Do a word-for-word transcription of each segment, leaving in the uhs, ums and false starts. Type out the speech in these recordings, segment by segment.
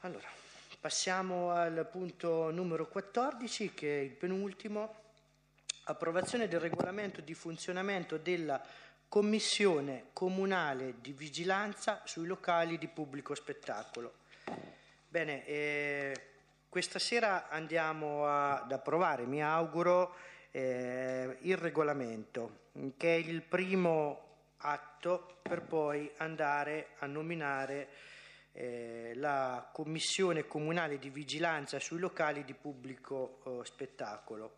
Allora, passiamo al punto numero quattordici, che è il penultimo. Approvazione del regolamento di funzionamento della Commissione Comunale di Vigilanza sui locali di pubblico spettacolo. Bene, eh, questa sera andiamo ad approvare, mi auguro, eh, il regolamento, che è il primo atto per poi andare a nominare eh, la Commissione Comunale di Vigilanza sui locali di pubblico eh, spettacolo.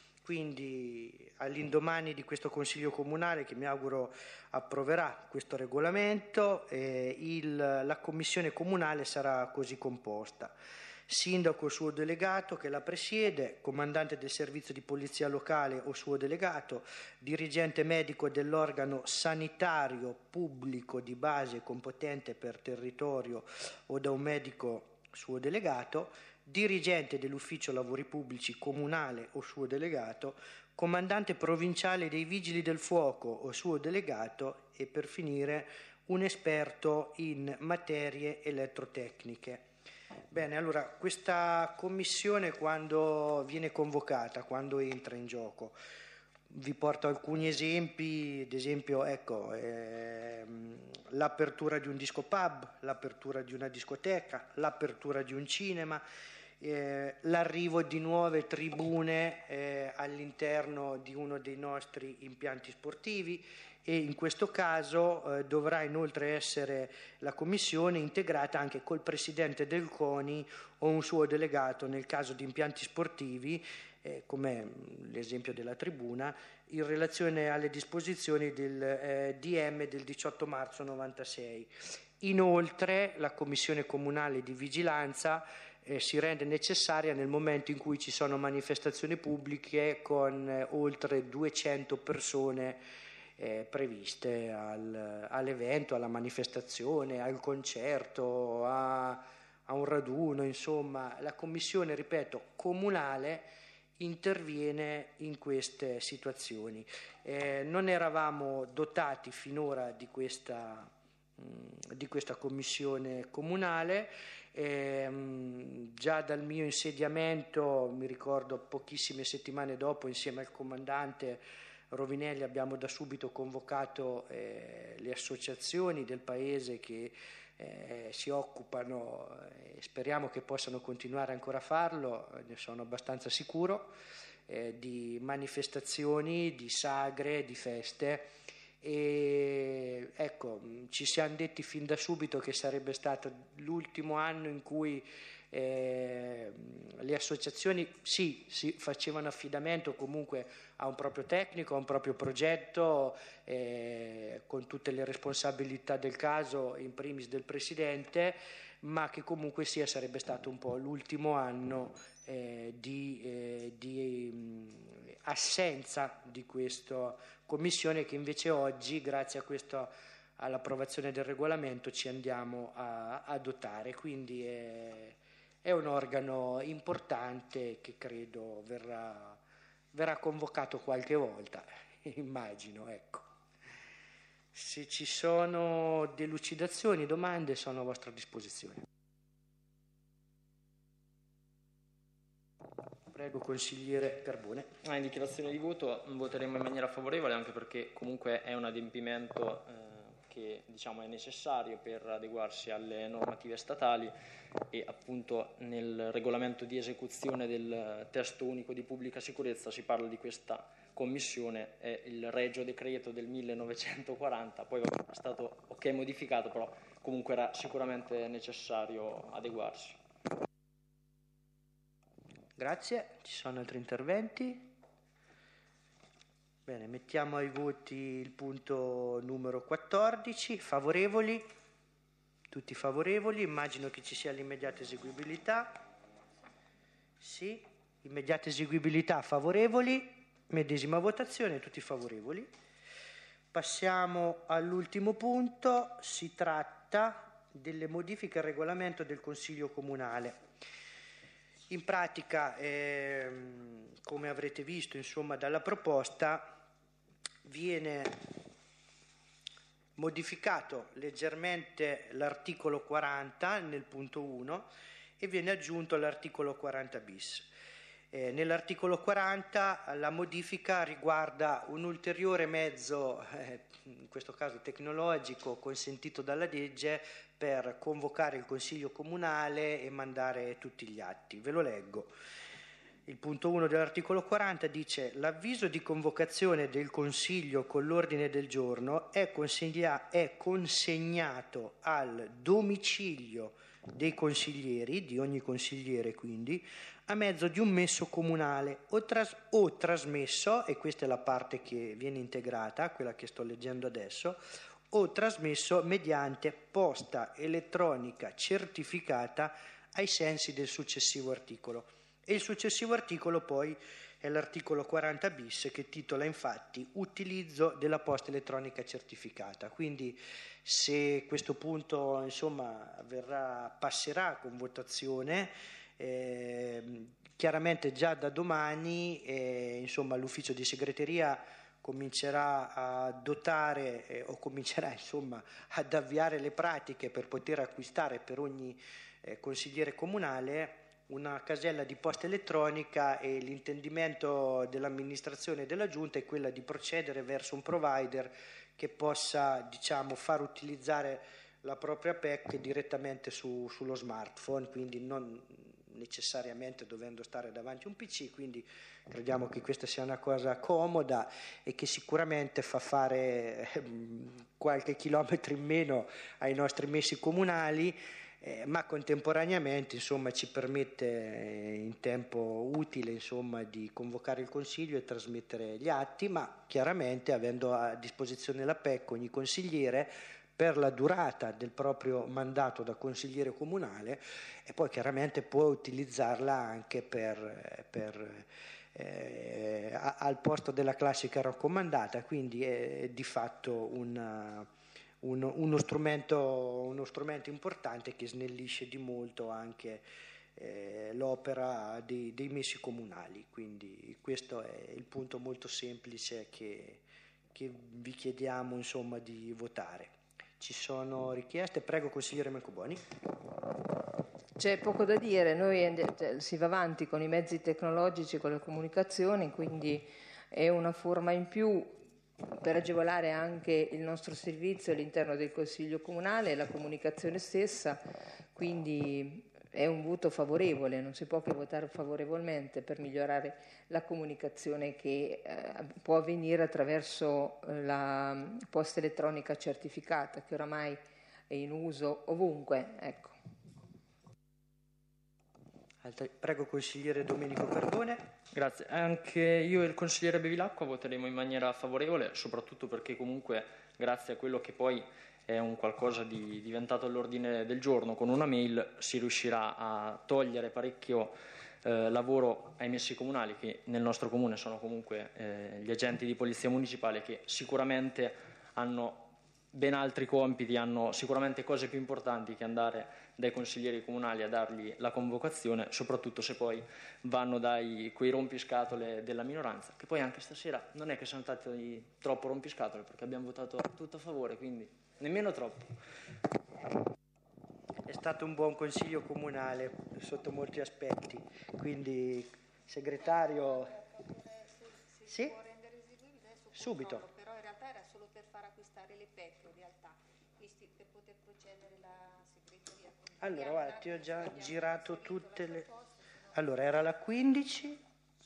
Quindi all'indomani di questo Consiglio Comunale, che mi auguro approverà questo regolamento, eh, il, la Commissione Comunale sarà così composta: sindaco o suo delegato che la presiede, comandante del servizio di polizia locale o suo delegato, dirigente medico dell'organo sanitario pubblico di base competente per territorio o da un medico suo delegato, dirigente dell'ufficio lavori pubblici comunale o suo delegato, comandante provinciale dei vigili del fuoco o suo delegato e, per finire, un esperto in materie elettrotecniche. Bene, allora, questa commissione, quando viene convocata, quando entra in gioco, vi porto alcuni esempi. Ad esempio, ecco, ehm, l'apertura di un disco pub, l'apertura di una discoteca, l'apertura di un cinema, eh, l'arrivo di nuove tribune eh, all'interno di uno dei nostri impianti sportivi, e in questo caso eh, dovrà inoltre essere la commissione integrata anche col presidente del CONI o un suo delegato nel caso di impianti sportivi, eh, come l'esempio della tribuna, in relazione alle disposizioni del eh, D M del diciotto marzo novantasei. Inoltre la Commissione Comunale di Vigilanza eh, si rende necessaria nel momento in cui ci sono manifestazioni pubbliche con eh, oltre duecento persone eh, previste al, all'evento, alla manifestazione, al concerto, a, a un raduno. Insomma, la Commissione, ripeto, comunale interviene in queste situazioni. Eh, non eravamo dotati finora di questa di questa commissione comunale. Eh, già dal mio insediamento, mi ricordo pochissime settimane dopo, insieme al comandante Rovinelli abbiamo da subito convocato eh, le associazioni del paese che eh, si occupano, e eh, speriamo che possano continuare ancora a farlo, ne sono abbastanza sicuro, eh, di manifestazioni, di sagre, di feste. E ecco, ci siamo detti fin da subito che sarebbe stato l'ultimo anno in cui eh, le associazioni sì, sì, facevano affidamento comunque a un proprio tecnico, a un proprio progetto, eh, con tutte le responsabilità del caso, in primis del presidente, ma che comunque sia sarebbe stato un po' l'ultimo anno eh, di, eh, di mh, assenza di questa commissione, che invece oggi, grazie a questo, all'approvazione del regolamento, ci andiamo a, a dotare. Quindi è, è un organo importante che credo verrà, verrà convocato qualche volta, immagino, ecco. Se ci sono delucidazioni, domande, sono a vostra disposizione. Prego, consigliere Carbone. Ah, in dichiarazione di voto voteremo in maniera favorevole, anche perché comunque è un adempimento eh, che diciamo è necessario per adeguarsi alle normative statali, e appunto nel regolamento di esecuzione del testo unico di pubblica sicurezza si parla di questa commissione, è il Regio Decreto del millenovecentoquaranta, poi è stato ok modificato, però comunque era sicuramente necessario adeguarsi. Grazie. Ci sono altri interventi? Bene, mettiamo ai voti il punto numero quattordici. Favorevoli? Tutti favorevoli. Immagino che ci sia l'immediata eseguibilità. Sì, immediata eseguibilità, favorevoli. Medesima votazione, tutti favorevoli. Passiamo all'ultimo punto. Si tratta delle modifiche al regolamento del Consiglio Comunale. In pratica, ehm, come avrete visto, insomma, dalla proposta viene modificato leggermente l'articolo quaranta nel punto uno e viene aggiunto l'articolo quaranta bis. Eh, nell'articolo quaranta la modifica riguarda un ulteriore mezzo, eh, in questo caso tecnologico, consentito dalla legge per convocare il Consiglio Comunale e mandare tutti gli atti. Ve lo leggo. Il punto uno dell'articolo quaranta dice: l'avviso di convocazione del Consiglio con l'ordine del giorno è, è consegnato al domicilio dei consiglieri, di ogni consigliere quindi, a mezzo di un messo comunale o, tras- o trasmesso, e questa è la parte che viene integrata, quella che sto leggendo adesso, o trasmesso mediante posta elettronica certificata ai sensi del successivo articolo. E il successivo articolo poi è l'articolo quaranta bis, che titola infatti utilizzo della posta elettronica certificata. Quindi se questo punto insomma verrà, passerà con votazione, eh, chiaramente già da domani eh, insomma l'ufficio di segreteria comincerà a dotare eh, o comincerà insomma ad avviare le pratiche per poter acquistare per ogni eh, consigliere comunale una casella di posta elettronica, e l'intendimento dell'amministrazione e della Giunta è quella di procedere verso un provider che possa, diciamo, far utilizzare la propria P E C direttamente su, sullo smartphone, quindi non necessariamente dovendo stare davanti a un P C. Quindi crediamo che questa sia una cosa comoda e che sicuramente fa fare eh, qualche chilometro in meno ai nostri messi comunali, Eh, ma contemporaneamente insomma ci permette eh, in tempo utile insomma di convocare il Consiglio e trasmettere gli atti, ma chiaramente avendo a disposizione la P E C ogni consigliere per la durata del proprio mandato da consigliere comunale, e poi chiaramente può utilizzarla anche per, per eh, al posto della classica raccomandata, quindi è di fatto una Uno, uno, strumento, uno strumento importante che snellisce di molto anche eh, l'opera dei, dei messi comunali. Quindi questo è il punto molto semplice che, che vi chiediamo insomma di votare. Ci sono richieste? Prego, consigliere Mencoboni. C'è poco da dire, noi si va avanti con i mezzi tecnologici, con le comunicazioni, quindi è una forma in più per agevolare anche il nostro servizio all'interno del Consiglio Comunale e la comunicazione stessa, quindi è un voto favorevole, non si può che votare favorevolmente per migliorare la comunicazione che eh, può avvenire attraverso la posta elettronica certificata, che oramai è in uso ovunque. Ecco. Prego, consigliere Domenico Carbone. Grazie. Anche io e il consigliere Bevilacqua voteremo in maniera favorevole, soprattutto perché comunque grazie a quello che poi è un qualcosa di diventato all'ordine del giorno con una mail si riuscirà a togliere parecchio eh, lavoro ai messi comunali, che nel nostro comune sono comunque eh, gli agenti di polizia municipale, che sicuramente hanno ben altri compiti, hanno sicuramente cose più importanti che andare dai consiglieri comunali a dargli la convocazione, soprattutto se poi vanno dai quei rompiscatole della minoranza, che poi anche stasera non è che siamo stati troppo rompiscatole, perché abbiamo votato tutto a favore, quindi nemmeno troppo. È stato un buon consiglio comunale sotto molti aspetti, quindi segretario. Sì? Subito. Però in realtà era solo per far acquistare le P E C, in realtà, quindi per poter procedere la segreteria. Allora, guarda, ti ho già girato tutte le... Allora, era la quindici,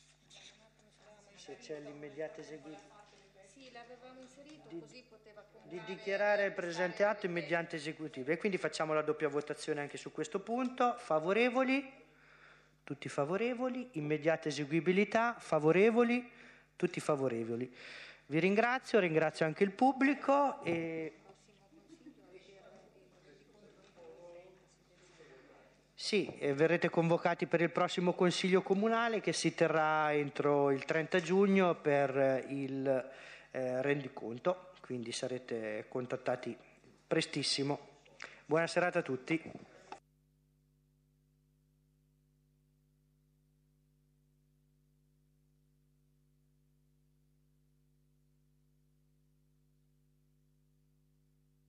se c'è l'immediata esecuzione. Sì, l'avevamo inserito, di, così poteva di dichiarare il presente atto immediante esecutivo. E quindi facciamo la doppia votazione anche su questo punto. Favorevoli? Tutti favorevoli. Immediata eseguibilità? Favorevoli? Tutti favorevoli. Vi ringrazio, ringrazio anche il pubblico e... Sì, eh, verrete convocati per il prossimo Consiglio Comunale che si terrà entro il trenta giugno per il eh, rendiconto, quindi sarete contattati prestissimo. Buona serata a tutti.